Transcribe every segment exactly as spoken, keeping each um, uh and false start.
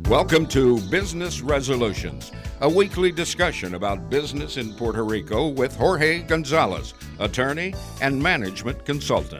Welcome to Business Resolutions, a weekly discussion about business in Puerto Rico with Jorge Gonzalez, attorney and management consultant.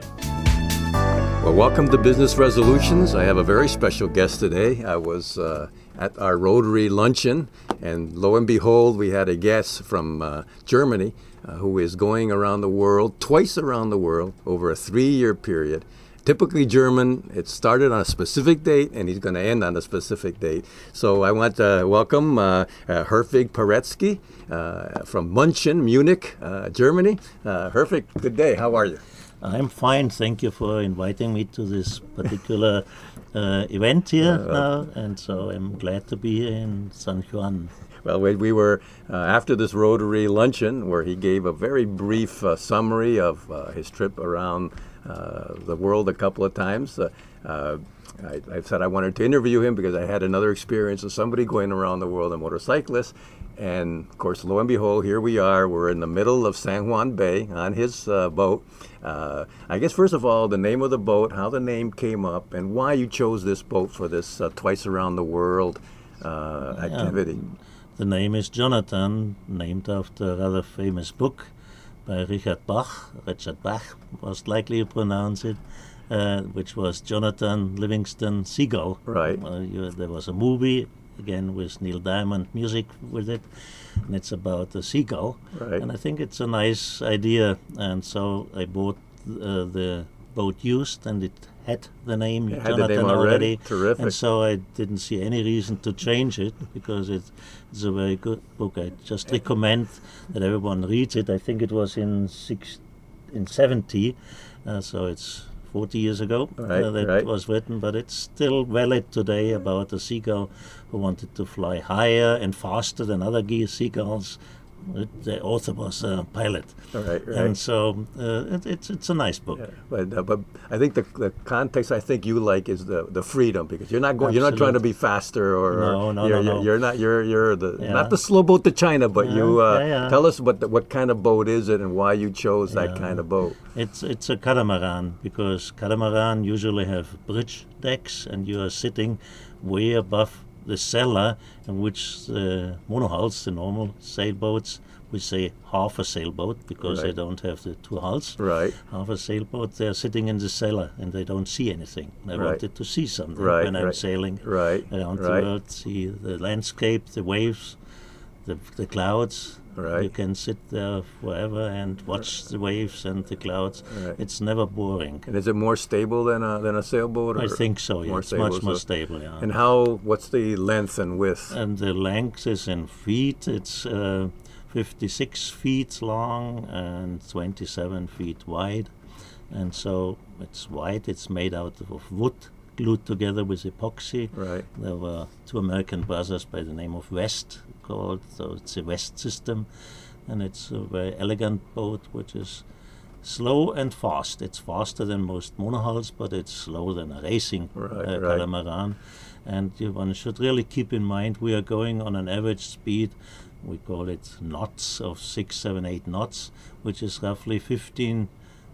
Well, welcome to Business Resolutions. I have a very special guest today. I was uh, at our Rotary luncheon, and lo and behold, we had a guest from uh, Germany uh, who is going around the world, twice around the world, over a three-year period. Typically German, it started on a specific date, and he's going to end on a specific date. So I want to welcome uh, uh, Herwig Paretsky uh, from München, Munich, uh, Germany. Uh, Herwig, good day. How are you? I'm fine. Thank you for inviting me to this particular uh, event here uh, now, and so I'm glad to be in San Juan. Well, we, we were uh, after this Rotary luncheon where he gave a very brief uh, summary of uh, his trip around uh, the world a couple of times. Uh, uh, I, I said I wanted to interview him because I had another experience of somebody going around the world, a motorcyclist. And, of course, lo and behold, here we are. We're in the middle of San Juan Bay on his uh, boat. Uh, I guess, first of all, the name of the boat, how the name came up, and why you chose this boat for this uh, twice around the world uh, activity. Yeah. The name is Jonathan, named after a rather famous book by Richard Bach, Richard Bach, most likely you pronounce it, uh, which was Jonathan Livingston Seagull. Right. Uh, you, there was a movie, again with Neil Diamond music with it, and it's about a seagull. Right. And I think it's a nice idea, and so I bought uh, the boat used, and it had the name it Jonathan had the name already. already. Terrific. And so I didn't see any reason to change it because it, it's a very good book. I just recommend that everyone reads it. I think it was in six, in seventy, uh, so it's forty years ago right, uh, that right. was written, but it's still valid today about a seagull who wanted to fly higher and faster than other geese seagulls. It, the author was a pilot, right, right. and so uh, it, it's it's a nice book. Yeah, but uh, but I think the the context I think you like is the, the freedom, because you're not going you're not Absolutely. trying to be faster or, No, or no, you're, no, you're, no. you're not you're you're the Yeah. not the slow boat to China, but Yeah, you uh, yeah, yeah. tell us what the, what kind of boat is it and why you chose that Yeah. kind of boat. It's it's a catamaran, because catamaran usually have bridge decks, and you are sitting way above the cellar in which the monohulls, the normal sailboats, we say half a sailboat because Right. they don't have the two hulls. Right. Half a sailboat, they're sitting in the cellar and they don't see anything. I Right. wanted to see something Right, when I'm right. sailing Right. around right. the world, see the landscape, the waves, the the clouds. Right. You can sit there forever and watch the waves and the clouds. Right. It's never boring. And is it more stable than a than a sailboat? Or I think so, yeah. more It's stable, much more so- stable, yeah. And how? What's the length and width? And the length is in feet. It's uh, fifty-six feet long and twenty-seven feet wide. And so it's wide. It's made out of wood, glued together with epoxy. Right. There were two American brothers by the name of West called, so it's a West system. And it's a very elegant boat, which is slow and fast. It's faster than most monohulls, but it's slower than a racing Right, uh, right. catamaran. And you, one should really keep in mind we are going on an average speed, we call it knots of six, seven, eight knots, which is roughly fifteen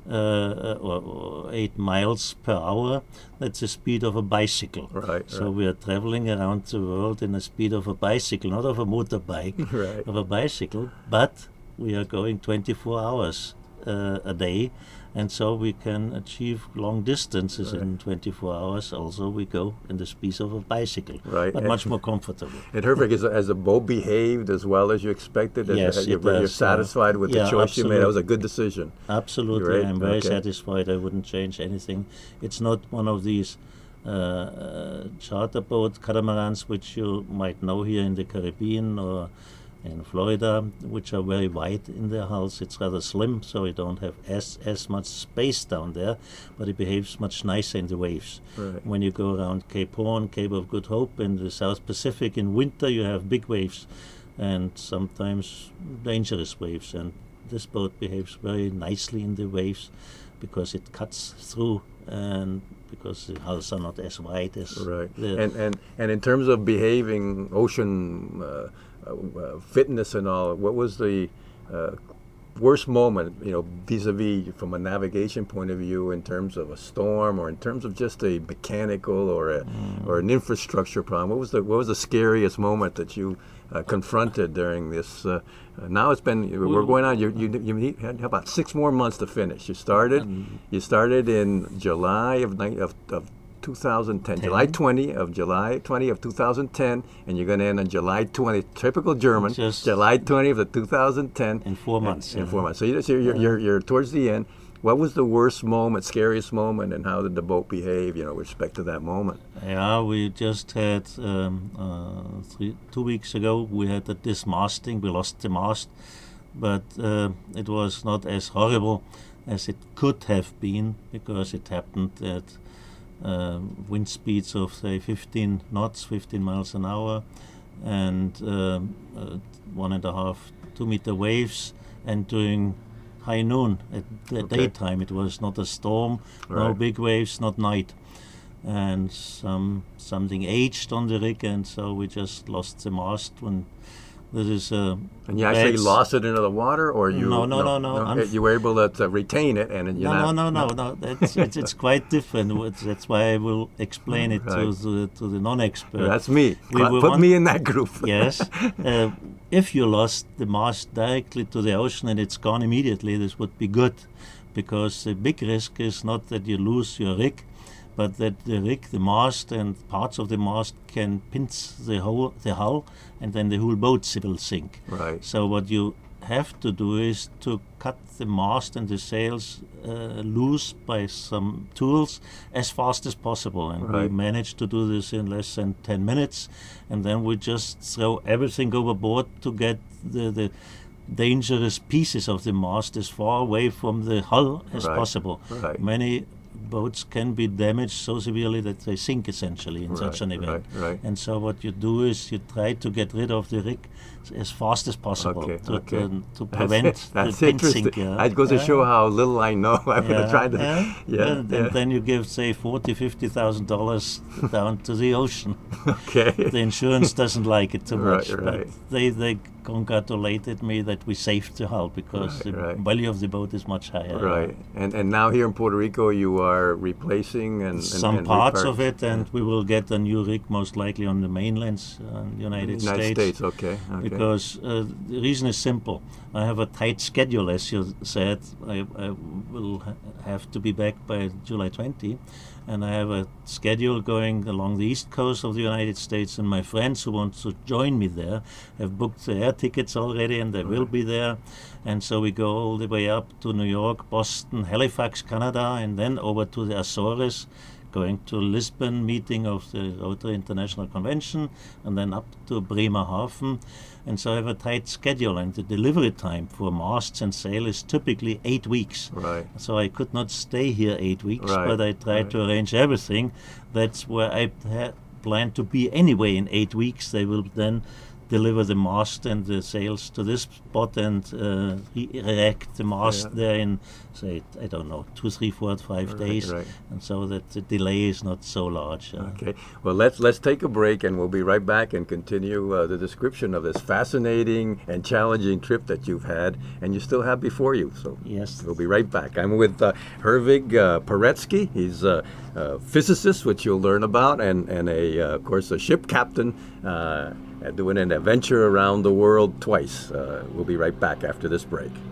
uh, or, or eight miles per hour. That's the speed of a bicycle. Right, So right. we are traveling around the world in the speed of a bicycle, not of a motorbike, Right. of a bicycle, but we are going twenty-four hours uh, a day, and so we can achieve long distances in twenty-four hours. Also, we go in the speed of a bicycle, Right. but much more comfortable. And Herwig, has, has the boat behaved as well as you expected? As- Yes, as you're, it you're does, satisfied with yeah, the choice you made? That was a absolutely. good decision. Absolutely, You're right, I'm very okay. satisfied. I wouldn't change anything. It's not one of these uh, uh, charter boat catamarans which you might know here in the Caribbean or in Florida, which are very wide in their hulls. It's rather slim, so you don't have as as much space down there, but it behaves much nicer in the waves. Right. When you go around Cape Horn, Cape of Good Hope in the South Pacific, in winter you have big waves and sometimes dangerous waves, and this boat behaves very nicely in the waves because it cuts through and because the hulls are not as wide as Right. the And, and, and in terms of behaving, ocean uh, uh, uh, fitness and all, what was the uh, worst moment, you know, vis-a-vis from a navigation point of view, in terms of a storm or in terms of just a mechanical or a mm. or an infrastructure problem? What was the what was the scariest moment that you uh, confronted during this? Uh, uh, now it's been we're going on. You you you had about six more months to finish. You started you started in July of of, of two thousand ten, ten. July twentieth of July twentieth of two thousand ten, and you're going to end on July twentieth. Typical German. Just July twentieth of two thousand ten. In four months. In, in yeah. four months. So you're, you're, you're, you're towards the end. What was the worst moment, scariest moment, and how did the boat behave, you know, with respect to that moment? Yeah, we just had um, uh, three, two weeks ago. We had a dismasting. We lost the mast, but uh, it was not as horrible as it could have been, because it happened at Uh, wind speeds of say fifteen knots, fifteen miles an hour, and uh, uh, one and a half, two meter waves, and during high noon at the okay. daytime. It was not a storm, right. no big waves, not night, and some something aged on the rig, and so we just lost the mast. When this is a and you actually lost it into the water, or you no no no no, no, no you were able to, to retain it, and you no, not, no no no no that's it's, it's quite different. That's why I will explain it right. to the to the non-expert. That's me. We Put want, me in that group. Yes. Uh, if you lost the mast directly to the ocean and it's gone immediately, this would be good, because the big risk is not that you lose your rig, but that the rig, the mast, and parts of the mast can pinch the whole the hull, and then the whole boat will sink. Right. So what you have to do is to cut the mast and the sails uh, loose by some tools as fast as possible, and right. we managed to do this in less than ten minutes, and then we just throw everything overboard to get the the dangerous pieces of the mast as far away from the hull as right. possible. Right. Many boats can be damaged so severely that they sink essentially in right, such an event. Right, right. And so what you do is you try to get rid of the rig as fast as possible okay, to, okay. to, to prevent that's, that's the interesting. sink. Yeah. It goes to yeah. show how little I know. I'm yeah, trying to. Yeah, yeah, and, yeah. and then you give say forty, fifty thousand dollars down to the ocean. Okay. The insurance doesn't like it too much, right, right. but they they congratulated me that we saved the hull, because right, the right. value of the boat is much higher. Right, and and now here in Puerto Rico, you are replacing and, and some and parts repar- of it, and we will get a new rig most likely on the mainland, uh, United, United States. States, okay, okay. Because uh, the reason is simple. I have a tight schedule, as you said. I, I will ha- have to be back by July twentieth, and I have a schedule going along the east coast of the United States, and my friends who want to join me there have booked the air tickets already, and they right. will be there. And so we go all the way up to New York, Boston, Halifax, Canada, and then over to the Azores, going to Lisbon, meeting of the Rotary International Convention, and then up to Bremerhaven. And so I have a tight schedule, and the delivery time for masts and sail is typically eight weeks. Right. So I could not stay here eight weeks, right. but I tried right. to arrange everything. That's where I ha- plan to be anyway in eight weeks. They will then deliver the mast and the sails to this spot and uh, erect the mast yeah. there in, say, I don't know, two, three, four, five right, days, right. and so that the delay is not so large. Uh, okay. Well, let's let's take a break, and we'll be right back and continue uh, the description of this fascinating and challenging trip that you've had, and you still have before you. So yes, we'll be right back. I'm with uh, Herwig uh, Paretsky. He's a, a physicist, which you'll learn about, and and a uh, of course a ship captain. Uh, doing an adventure around the world twice. Uh, we'll be right back after this break.